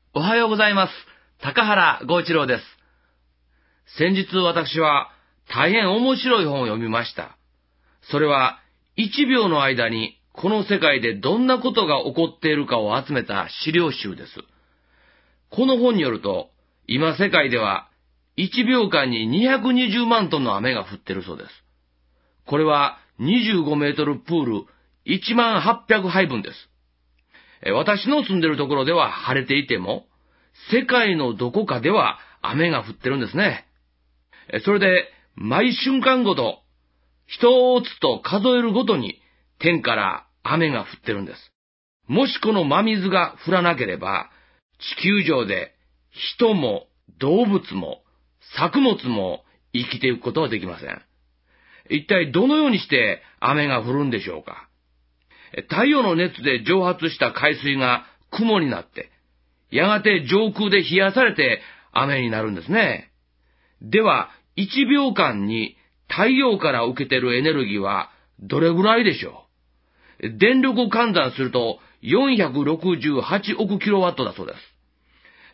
おはようございます。高原剛一郎です。先日私は大変面白い本を読みました。それは1秒の間にこの世界でどんなことが起こっているかを集めた資料集です。この本によると、今世界では1秒間に220万トンの雨が降っているそうです。これは25メートルプール1万800杯分です。私の住んでるところでは晴れていても、世界のどこかでは雨が降ってるんですね。それで、毎瞬間ごと、一つと数えるごとに天から雨が降ってるんです。もしこの真水が降らなければ、地球上で人も動物も作物も生きていくことはできません。一体どのようにして雨が降るんでしょうか。太陽の熱で蒸発した海水が雲になって、やがて上空で冷やされて雨になるんですね。では、1秒間に太陽から受けているエネルギーはどれぐらいでしょう。電力換算すると468億キロワットだそうです。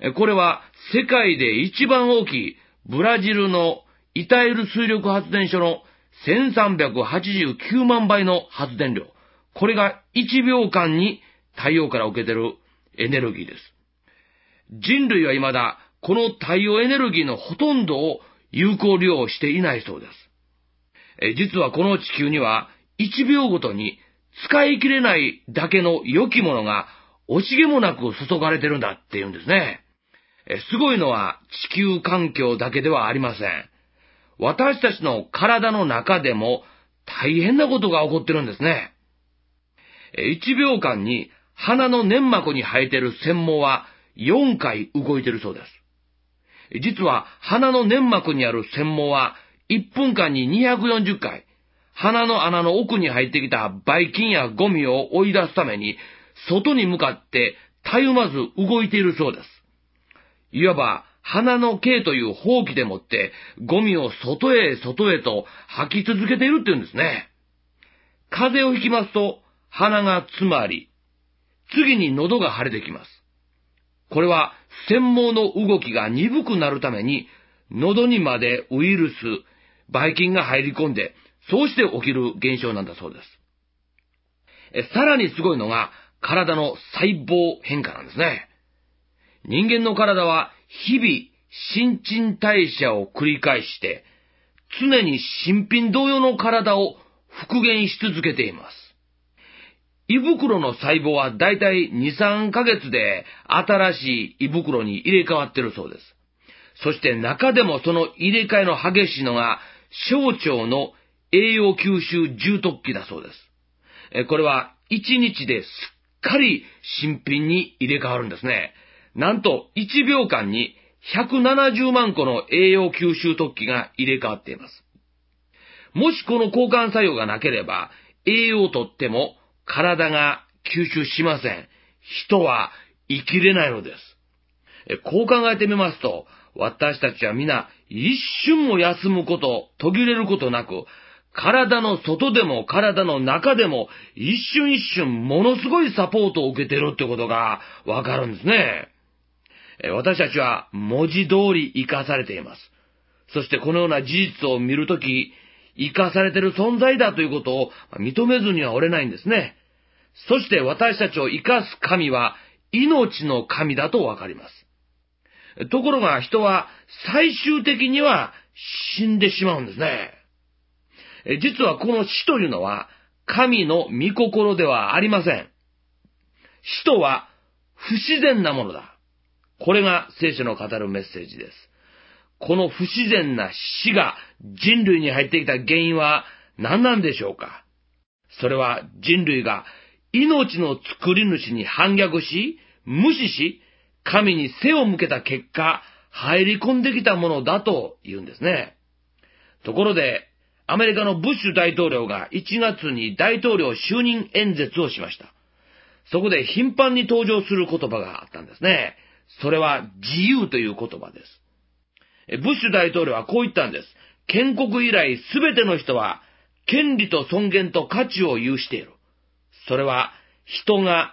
これは世界で一番大きいブラジルのイタイル水力発電所の1389万倍の発電量。これが1秒間に太陽から受けてるエネルギーです。人類は未だこの太陽エネルギーのほとんどを有効利用していないそうです。実はこの地球には1秒ごとに使い切れないだけの良きものが惜しげもなく注がれてるんだって言うんですね。すごいのは地球環境だけではありません。私たちの体の中でも大変なことが起こってるんですね。1秒間に鼻の粘膜に生えている繊毛は4回動いているそうです。実は鼻の粘膜にある繊毛は1分間に240回、鼻の穴の奥に入ってきたばい菌やゴミを追い出すために外に向かってたゆまず動いているそうです。いわば鼻の毛というほうきでもってゴミを外へと吐き続けているっていうんですね。風邪をひきますと鼻が詰まり、次に喉が腫れてきます。これは繊毛の動きが鈍くなるために喉にまでウイルス、ばい菌が入り込んで、そうして起きる現象なんだそうです。さらにすごいのが体の細胞変化なんですね。人間の体は日々新陳代謝を繰り返して、常に新品同様の体を復元し続けています。胃袋の細胞はだいたい2、3ヶ月で新しい胃袋に入れ替わっているそうです。そして中でもその入れ替えの激しいのが小腸の栄養吸収重突起だそうです。これは1日ですっかり新品に入れ替わるんですね。なんと1秒間に170万個の栄養吸収突起が入れ替わっています。もしこの交換作用がなければ栄養をとっても体が吸収しません。人は生きれないのです。こう考えてみますと、私たちは皆一瞬も休むこと、途切れることなく、体の外でも体の中でも一瞬一瞬ものすごいサポートを受けているってことがわかるんですね。私たちは文字通り生かされています。そしてこのような事実を見るとき、生かされている存在だということを認めずにはおれないんですね。そして私たちを生かす神は命の神だとわかります。ところが人は最終的には死んでしまうんですね。実はこの死というのは神の御心ではありません。死とは不自然なものだ。これが聖書の語るメッセージです。この不自然な死が人類に入ってきた原因は何なんでしょうか。それは人類が命の作り主に反逆し、無視し、神に背を向けた結果、入り込んできたものだと言うんですね。ところで、アメリカのブッシュ大統領が1月に大統領就任演説をしました。そこで頻繁に登場する言葉があったんですね。それは自由という言葉です。ブッシュ大統領はこう言ったんです。建国以来すべての人は権利と尊厳と価値を有している。それは人が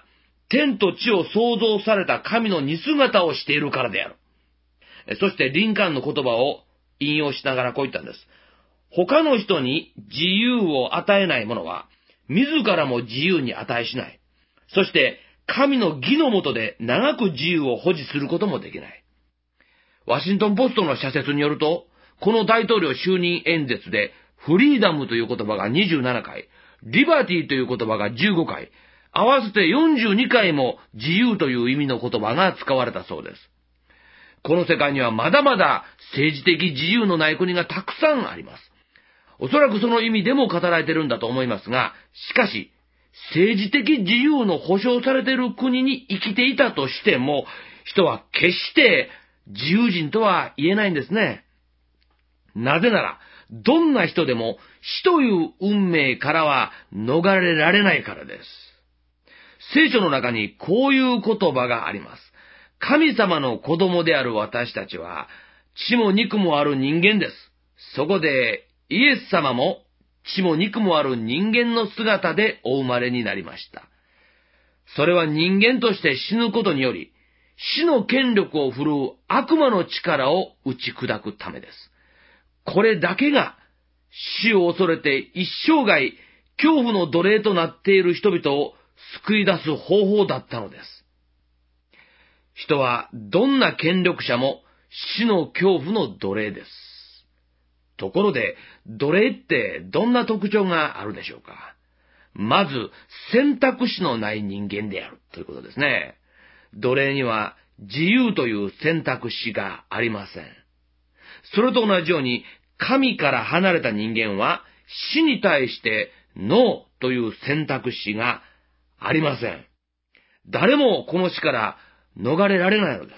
天と地を創造された神の似姿をしているからである。そしてリンカーンの言葉を引用しながらこう言ったんです。他の人に自由を与えない者は、自らも自由に値しない。そして、神の義の下で長く自由を保持することもできない。ワシントンポストの社説によると、この大統領就任演説で、フリーダムという言葉が27回、リバティという言葉が15回、合わせて42回も自由という意味の言葉が使われたそうです。この世界にはまだまだ政治的自由のない国がたくさんあります。おそらくその意味でも語られているんだと思いますが、しかし、政治的自由の保障されている国に生きていたとしても、人は決して自由人とは言えないんですね。なぜなら、どんな人でも死という運命からは逃れられないからです。聖書の中にこういう言葉があります。神様の子供である私たちは、血も肉もある人間です。そこで、イエス様も血も肉もある人間の姿でお生まれになりました。それは人間として死ぬことにより、死の権力を振るう悪魔の力を打ち砕くためです。これだけが死を恐れて一生涯恐怖の奴隷となっている人々を救い出す方法だったのです。人はどんな権力者も死の恐怖の奴隷です。ところで、奴隷ってどんな特徴があるでしょうか。まず、選択肢のない人間であるということですね。奴隷には自由という選択肢がありません。それと同じように、神から離れた人間は死に対してノーという選択肢がありません。誰もこの死から逃れられないのです。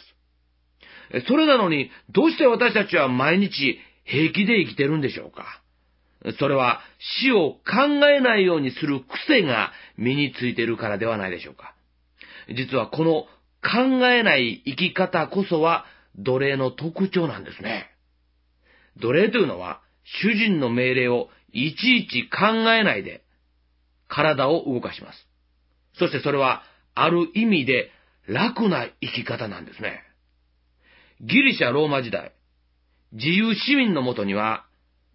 それなのに、どうして私たちは毎日平気で生きてるんでしょうか。それは死を考えないようにする癖が身についているからではないでしょうか。実はこの考えない生き方こそは奴隷の特徴なんですね。奴隷というのは主人の命令をいちいち考えないで体を動かします。そしてそれはある意味で楽な生き方なんですね。ギリシャ・ローマ時代、自由市民のもとには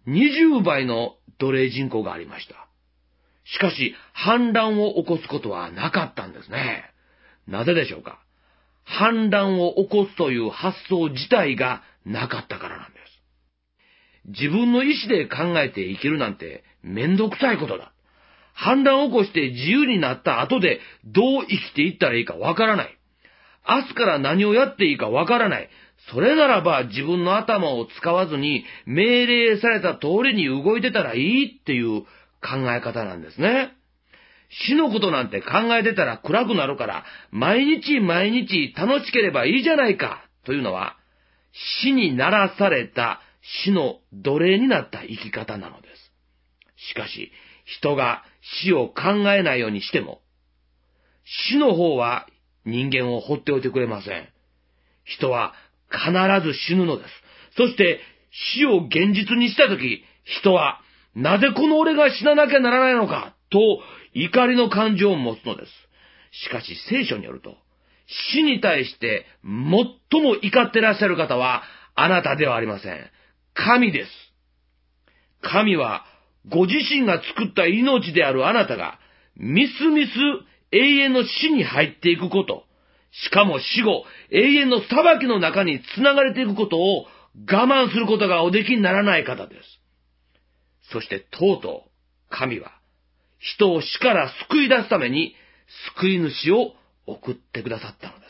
20倍の奴隷人口がありました。しかし反乱を起こすことはなかったんですね。なぜでしょうか。反乱を起こすという発想自体がなかったからなんです。自分の意志で考えて生きるなんてめんどくさいことだ。反乱を起こして自由になった後でどう生きていったらいいかわからない。明日から何をやっていいかわからない。それならば自分の頭を使わずに命令された通りに動いてたらいいっていう考え方なんですね。死のことなんて考えてたら暗くなるから毎日毎日楽しければいいじゃないかというのは死にならされた死の奴隷になった生き方なのです。しかし人が死を考えないようにしても死の方は人間を放っておいてくれません。人は必ず死ぬのです。そして死を現実にしたとき、人はなぜこの俺が死ななきゃならないのかと怒りの感情を持つのです。しかし聖書によると、死に対して最も怒ってらっしゃる方はあなたではありません。神です。神はご自身が作った命であるあなたがみすみす永遠の死に入っていくこと、しかも死後永遠の裁きの中に繋がれていくことを我慢することがおできにならない方です。そしてとうとう神は人を死から救い出すために救い主を送ってくださったのです。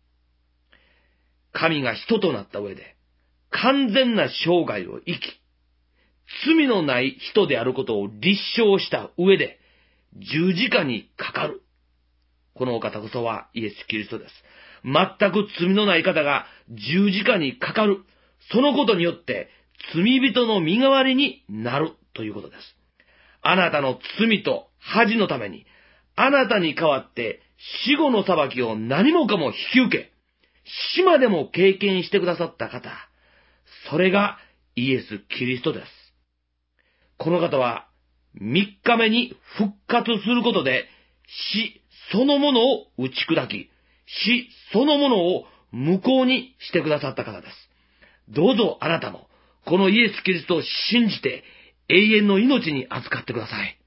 神が人となった上で完全な生涯を生き、罪のない人であることを立証した上で十字架にかかる。このお方こそはイエス・キリストです。全く罪のない方が十字架にかかる。そのことによって罪人の身代わりになるということです。あなたの罪と恥のために、あなたに代わって死後の裁きを何もかも引き受け、死までも経験してくださった方、それがイエス・キリストです。この方は3日目に復活することで死そのものを打ち砕き、死そのものを無効にしてくださったからです。どうぞあなたも、このイエス・キリストを信じて、永遠の命に預かってください。